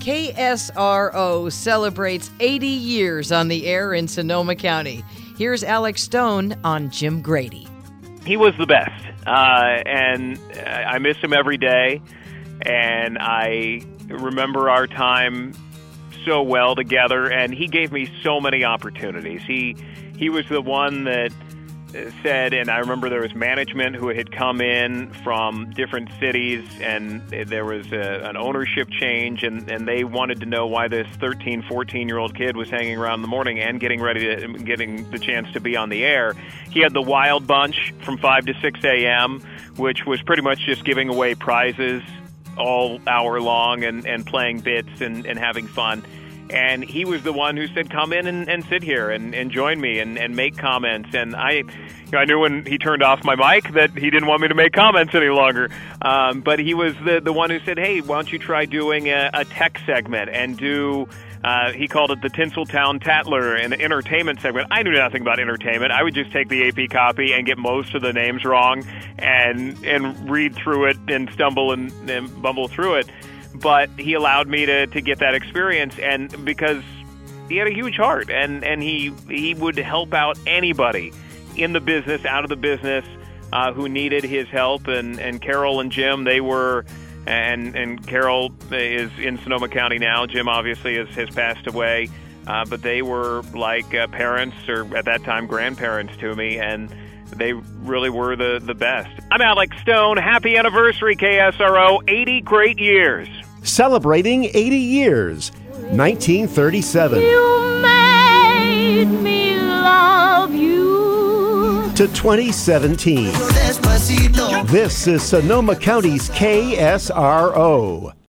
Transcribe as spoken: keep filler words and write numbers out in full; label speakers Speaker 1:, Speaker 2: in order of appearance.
Speaker 1: K S R O celebrates eighty years on the air in Sonoma County. Here's Alex Stone on Jim Grady.
Speaker 2: He was the best, uh, and I miss him every day, and I remember our time so well together, and he gave me so many opportunities. He he was the one that said, and I remember there was management who had come in from different cities, and there was a, an ownership change, and, and they wanted to know why this thirteen, fourteen-year-old kid was hanging around in the morning and getting ready to, getting the chance to be on the air. He had the Wild Bunch from five to six a.m., which was pretty much just giving away prizes all hour long and, and playing bits and, and having fun. And he was the one who said, come in and, and sit here and, and join me and, and make comments. And I you know, I knew when he turned off my mic that he didn't want me to make comments any longer. Um, but he was the, the one who said, hey, why don't you try doing a, a tech segment and do, uh, he called it the Tinseltown Tattler, an entertainment segment. I knew nothing about entertainment. I would just take the A P copy and get most of the names wrong and, and read through it and stumble and, and bumble through it. But he allowed me to, to get that experience, and because he had a huge heart, and, and he he would help out anybody in the business, out of the business, uh, who needed his help. And, and Carol and Jim, they were, and and Carol is in Sonoma County now. Jim obviously has, has passed away, uh, but they were like uh, parents, or at that time grandparents to me, and they really were the, the best. I'm Alex Stone. Happy anniversary, K S R O. eighty great years.
Speaker 3: Celebrating eighty years, nineteen thirty-seven.
Speaker 4: You made me love you.
Speaker 3: To twenty seventeen. This is Sonoma County's K S R O.